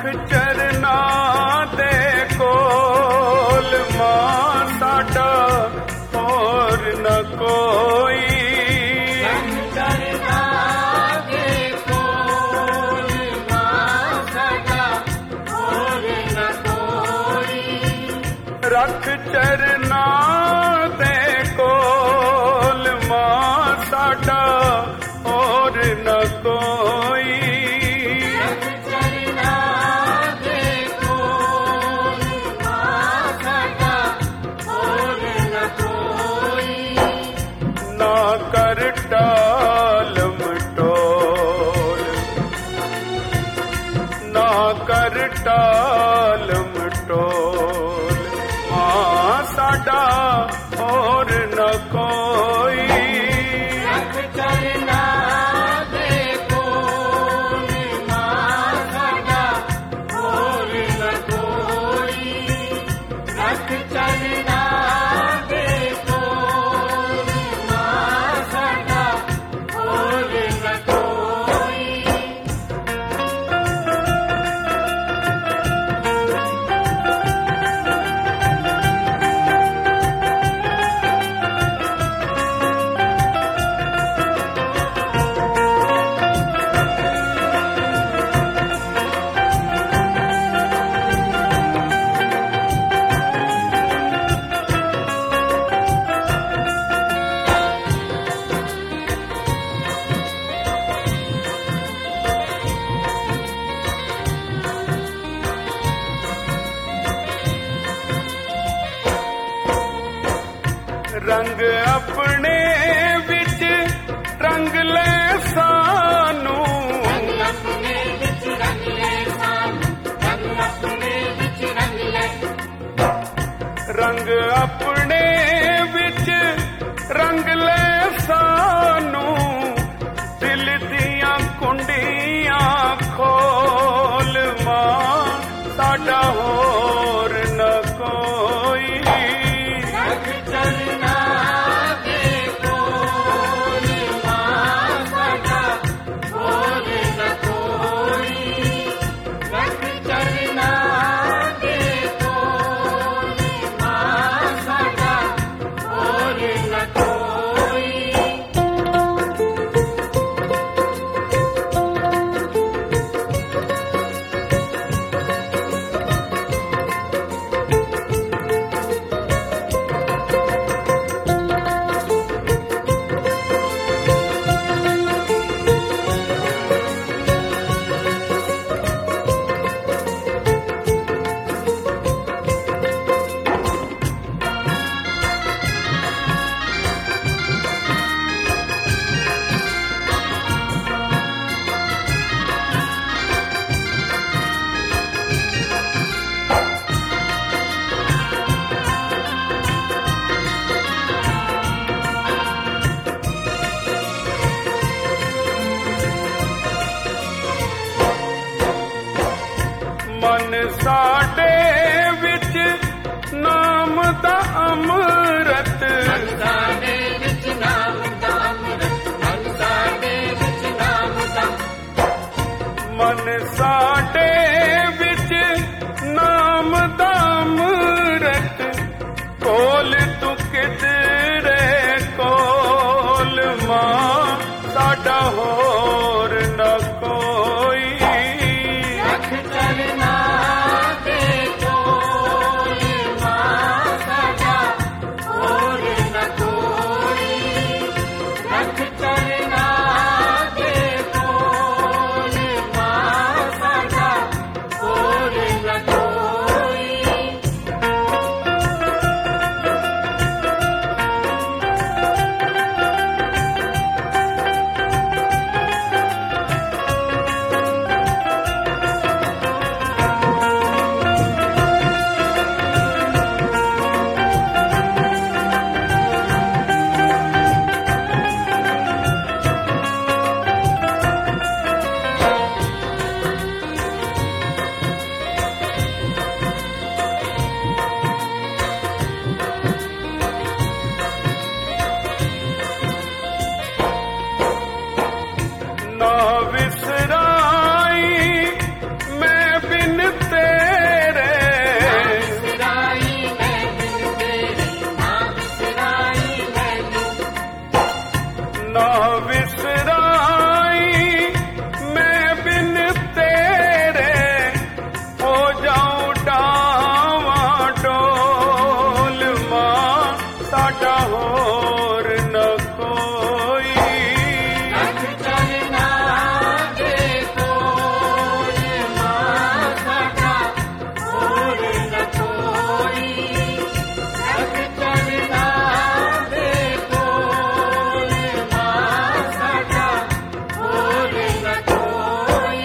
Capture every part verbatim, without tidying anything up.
चरना दे कोल मां साडा और न कोई। रख चरना दे कोल मां साडा और न कोई। रख चरना दे कोल मां साडा और न कोई। टालम टोल ना कर टालम टोल मां साडा और न कोई। रख चरना दे कोल मां साडा और न कोई। रख चरना रंग अपने विच रंग ले सानू। रंग अपने विच रंग ले सानू। रंग अपने विच रंग ले। रंग अपने विच रंग ले सानू। दिल दियां कुंडियां खोल मां साडा होर न कोई। रख चरना दे कोल मां साडा और न कोई। रख चरना दे कोल मां साडा और न कोई। मन साडे विच नाम दा अमृत। मन साडे विच नाम दा अमृत। मन साडे विच नाम दा। मन साडे विच नाम दा अमृत। कोल तू किधरे कोल मां साडा होर न कोई। रख चरना दे कोल मां साडा और न कोई। रख चरना दे कोल मां साडा और न कोई। ना विसराई मैं बिन तेरे हो जाऊं डावा डोल मां साडा होर न कोई रख चरना दे कोल मां साडा होर न कोई रख चरना दे कोल मां साडा होर न कोई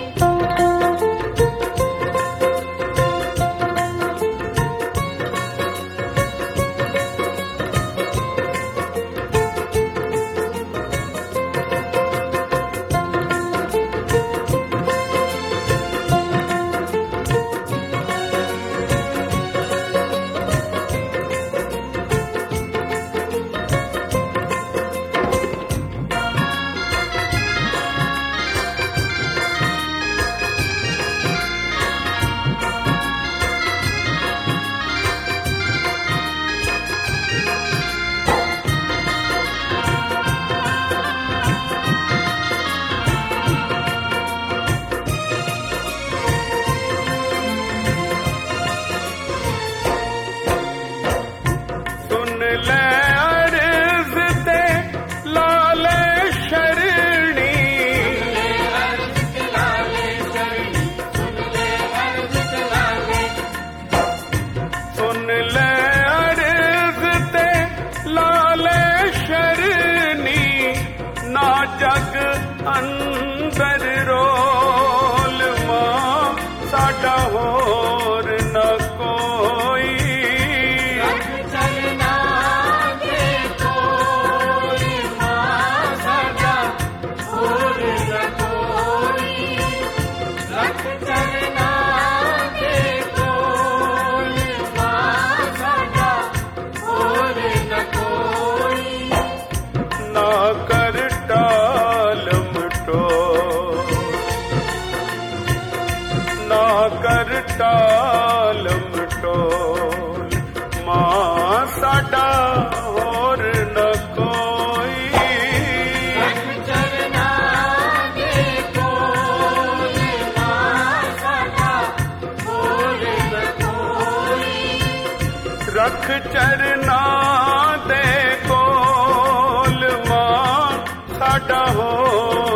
सुन ले अर्ज ते लाले शरणी अर्ज के लाले शरणी सुन ले अर्ज के लाले सुन ले अर्ज ते लाले शरणी ना जग अंदर रोल मां साडा होर न कोई रख चरना दे कोल मां साडा होर न कोई रख चरना दे कोल मां साडा होर न कोई ना कर टाल मटो ना कर टाल मटोल मां साडा होर न कोई रख चरना दे कोल मां साडा होर न कोई रख चरना दे कोल मां साडा होर